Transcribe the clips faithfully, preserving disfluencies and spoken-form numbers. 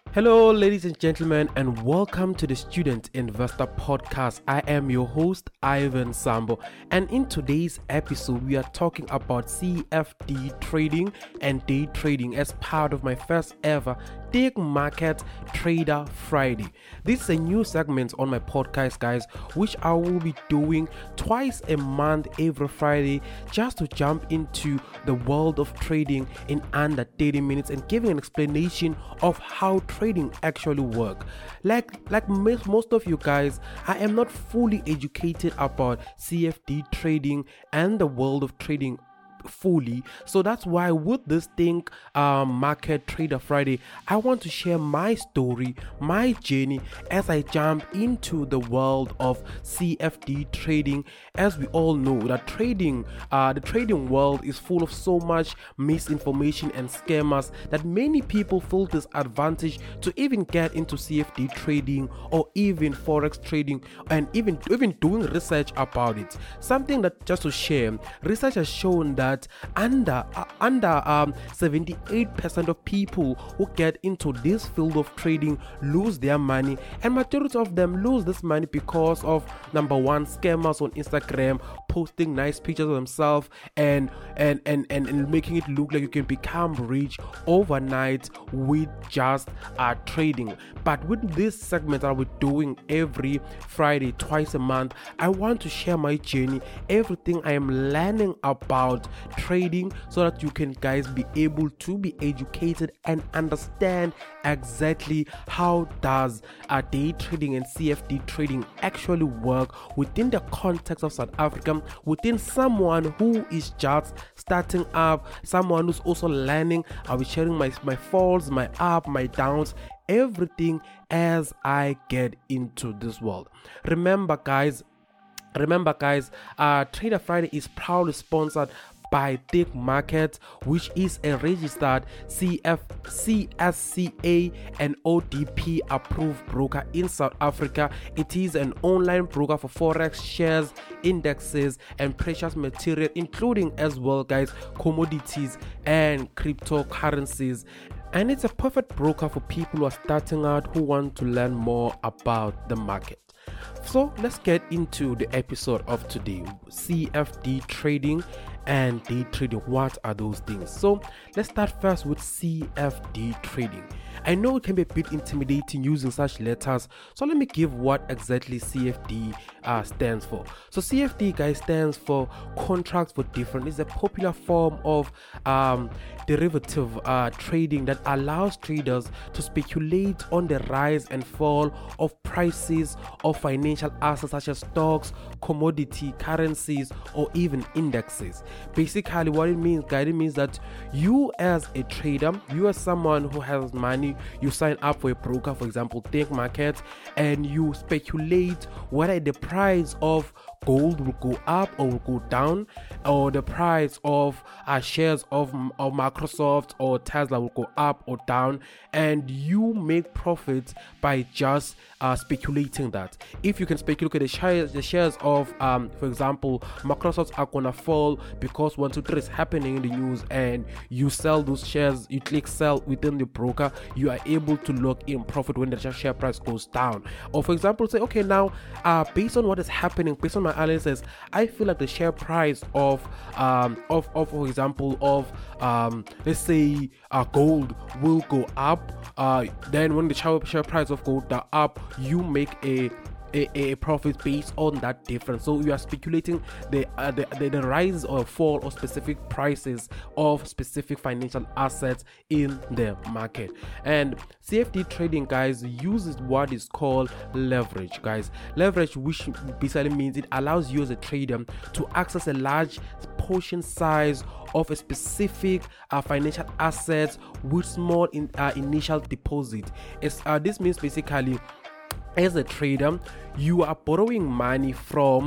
Hello, ladies and gentlemen, and welcome to the Student Investor Podcast. I am your host, Ivan Sambo, and in today's episode, we are talking about C F D trading and day trading as part of my first ever Take Market Trader Friday. This is a new segment on my podcast, guys, which I will be doing twice a month every Friday, just to jump into the world of trading in under thirty minutes and giving an explanation of how trading actually work. Like like most, most of you guys, I am not fully educated about C F D trading and the world of trading fully, so that's why with this thing um Market Trader Friday, I want to share my story, my journey as I jump into the world of C F D trading. As we all know that trading uh the trading world is full of so much misinformation and scammers that many people feel disadvantaged to even get into C F D trading or even forex trading, and even even doing research about it. Something that, just to share, research has shown that That under uh, under um seventy-eight percent of people who get into this field of trading lose their money, and majority of them lose this money because of, number one, scammers on Instagram posting nice pictures of themselves and and, and and and making it look like you can become rich overnight with just uh trading. But with this segment that we're doing every Friday, twice a month, I want to share my journey, everything I am learning about trading, so that you can guys be able to be educated and understand exactly how does uh, day trading and C F D trading actually work within the context of South Africa, within someone who is just starting up, someone who's also learning. I'll be sharing my my falls, my up, my downs, everything as I get into this world. Remember guys remember guys uh Trader Friday is proudly sponsored by Take Market, which is a registered C F C S C A and O D P approved broker in South Africa. It is an online broker for forex, shares, indexes, and precious material, including as well, guys, commodities and cryptocurrencies. And it's a perfect broker for people who are starting out, who want to learn more about the market. So let's get into the episode of today. C F D trading and day trading, what are those things? So let's start first with C F D trading. I know it can be a bit intimidating using such letters, so let me give what exactly C F D uh, stands for. So C F D, guys, stands for contracts for difference. It's a popular form of um, derivative uh, trading that allows traders to speculate on the rise and fall of prices of financial assets such as stocks, commodity, currencies, or even indexes. Basically, what it means, guys, it means that you as a trader, you as someone who has money, you sign up for a broker, for example, Take Market, and you speculate whether the price of gold will go up or will go down, or the price of uh, shares of, of Microsoft or Tesla will go up or down, and you make profits by just uh, speculating that. If you can speculate, okay, the shares, the shares of, um, for example, Microsoft are gonna fall because one, two, three is happening in the news, and you sell those shares, you click sell within the broker, you are able to lock in profit when the share price goes down. Or for example, say, okay, now uh, based on what is happening, based on my analysis, I feel like the share price of um of, of for example of um let's say uh, gold will go up. Uh, then when the share, share price of gold are up, you make a A, a profit based on that difference. So you are speculating the, uh, the, the the rise or fall of specific prices of specific financial assets in the market. And C F D trading, guys, uses what is called leverage, guys. Leverage, which basically means it allows you as a trader to access a large portion size of a specific uh, financial assets with small in, uh, initial deposit. It's, uh, this means basically, as a trader, you are borrowing money from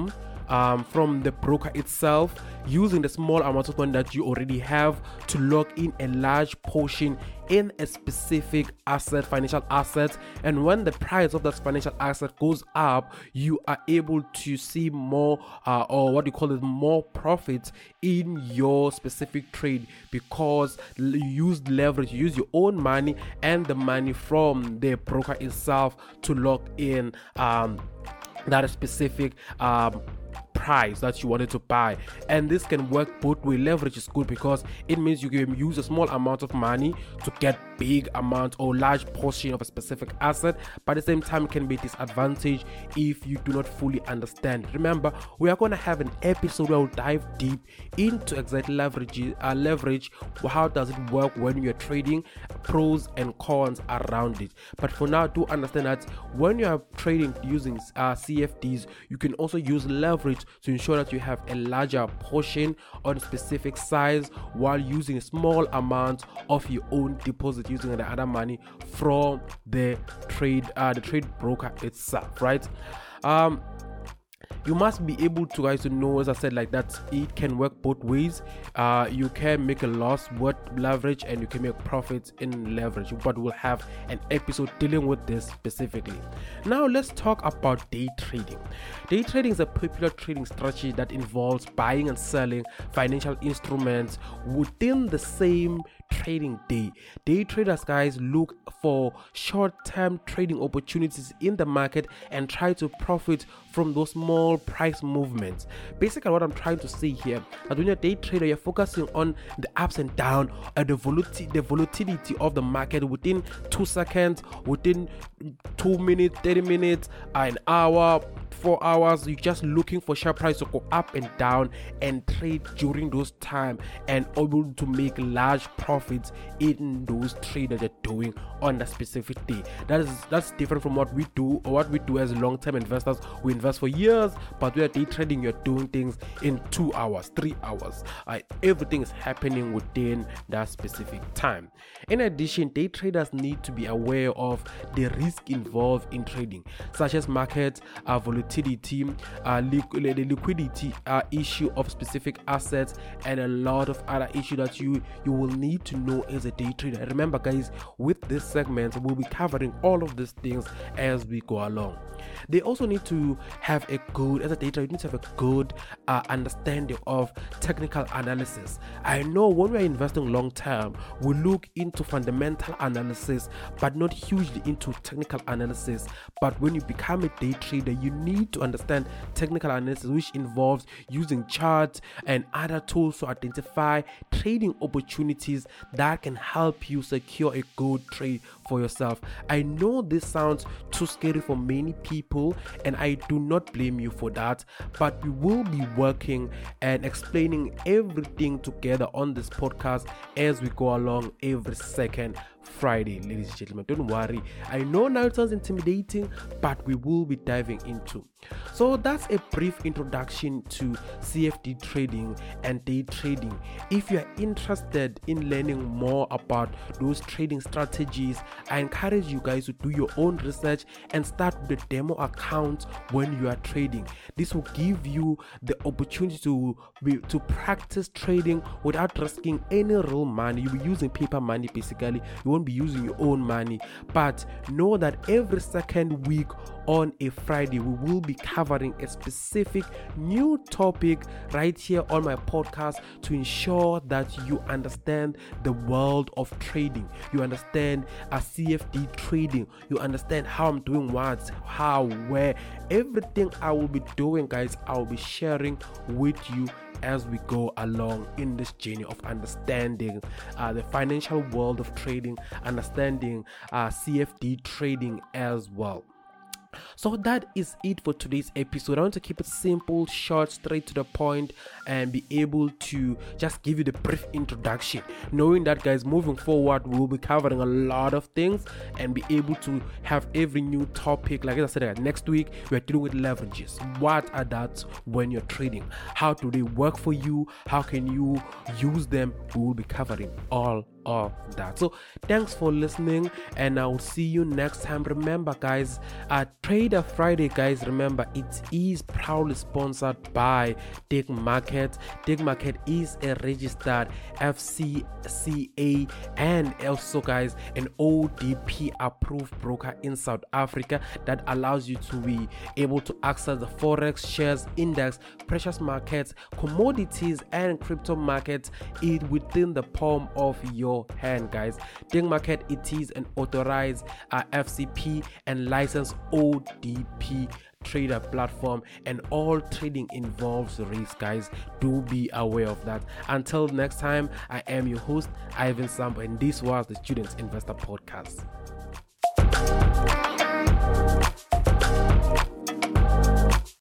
um, from the broker itself, using the small amount of money that you already have to lock in a large portion in a specific asset, financial asset. And when the price of that financial asset goes up, you are able to see more uh, or what you call it, more profits in your specific trade, because you use leverage, you use your own money and the money from the broker itself to lock in um, that specific um, price that you wanted to buy. And this can work both ways. Leverage is good because it means you can use a small amount of money to get big amount or large portion of a specific asset, but at the same time it can be a disadvantage if you do not fully understand. Remember, we are going to have an episode where we'll dive deep into exactly leverage, uh, leverage, how does it work when you're trading, pros and cons around it. But for now, do understand that when you are trading using uh, C F Ds, you can also use leverage to ensure that you have a larger portion on a specific size while using a small amount of your own deposit, using the other money from the trade uh, the trade broker itself, right? Um you must be able to guys to know, as I said, like that it can work both ways. Uh you can make a loss with leverage and you can make profits in leverage, but we'll have an episode dealing with this specifically. Now let's talk about day trading. Day trading is a popular trading strategy that involves buying and selling financial instruments within the same trading day. Day traders, guys, look for short-term trading opportunities in the market and try to profit from those small price movements. Basically, what I'm trying to say here, that when you're a day trader, you're focusing on the ups and downs and the volatility, the volatility of the market within two seconds, within two minutes, thirty minutes, an hour, four hours. You're just looking for share price to go up and down and trade during those time and able to make large profits in those trades that you're doing on that specific day. That is that's different from what we do or what we do as long-term investors. We invest for years, but we are day trading. You're doing things in two hours, three hours. Uh, everything is happening within that specific time. In addition, day traders need to be aware of the risk involved in trading, such as market uh, volatility, uh, liqu- the liquidity uh, issue of specific assets, and a lot of other issues that you you will need to know as a day trader. Remember, guys, with this segment, we'll be covering all of these things as we go along. They also need to have a good, as a day trader, you need to have a good uh, understanding of technical analysis. I know when we're investing long term, we look into fundamental analysis, but not hugely into technical analysis. But when you become a day trader, you need to understand technical analysis, which involves using charts and other tools to identify trading opportunities that can help you secure a good trade for yourself. I know this sounds too scary for many people, and I do not blame you for that, but we will be working and explaining everything together on this podcast as we go along every second Friday, ladies and gentlemen. Don't worry, I know now it sounds intimidating, but we will be diving into. So that's a brief introduction to C F D trading and day trading. If you are interested in learning more about those trading strategies, I encourage you guys to do your own research and start with the demo account when you are trading. This will give you the opportunity to be to practice trading without risking any real money. You'll be using paper money basically. You won't be using your own money, but know that every second week on a Friday we will be covering a specific new topic right here on my podcast to ensure that you understand the world of trading, you understand a C F D trading, you understand how I'm doing what, how, where, everything I will be doing, guys, I will be sharing with you as we go along in this journey of understanding uh, the financial world of trading, understanding uh, C F D trading as well. So that is it for today's episode. I want to keep it simple, short, straight to the point, and be able to just give you the brief introduction, knowing that, guys, moving forward we'll be covering a lot of things and be able to have every new topic. Like I said, next week we're dealing with leverages. What are that when you're trading? How do they work for you? How can you use them? We will be covering all of that. So thanks for listening, and I'll see you next time. Remember guys, uh Trader Friday guys, remember it is proudly sponsored by Dig Market. Dig Market is a registered F C C A and also guys an O D P approved broker in South Africa that allows you to be able to access the forex, shares, index, precious markets, commodities and crypto markets it within the palm of your hand guys. Dig Market, it is an authorized uh, F C P and licensed O D P trader platform, and all trading involves risk guys. Do be aware of that. Until next time, I am your host Ivan Sambo, and this was the Students Investor Podcast.